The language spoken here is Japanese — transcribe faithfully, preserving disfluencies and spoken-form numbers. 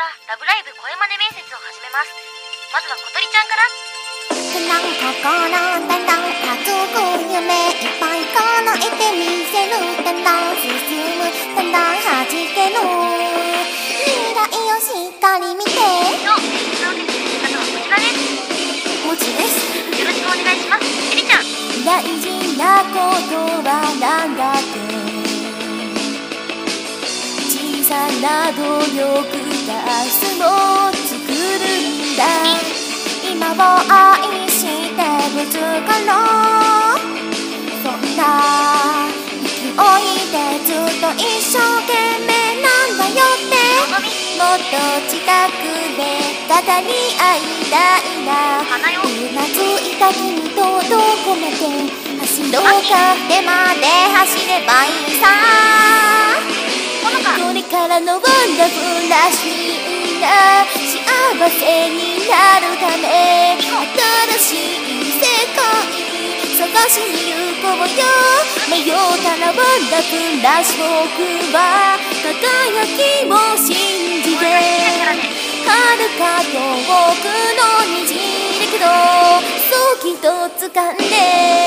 ラブライブ声真似面接を始めます。まずはことりちゃんから。 だんだん心だんだん熱く夢いっぱい叶えてみせる。だんだん進むだんだん弾ける。未来をしっかり見て。 今日面接を受けてくれる方はこちらです。 もちです。 よろしくお願いします。エリちゃん。 大事なことはなんだっけ。小さな努力が明日を作るんだ。今を愛してぶつかろう。そんな勢いでずっと一生懸命なんだよって。もっと近くで語り合いたいな。うなずいた君とどこまで走ろうか。でまで走ればいいさ。これからのワンダフルなシーンが幸せになるため、新しい世界探しに行こうよ。迷ったらワンダフルな僕は輝きを信じて。遥か遠くの虹だけどそうきっと掴んで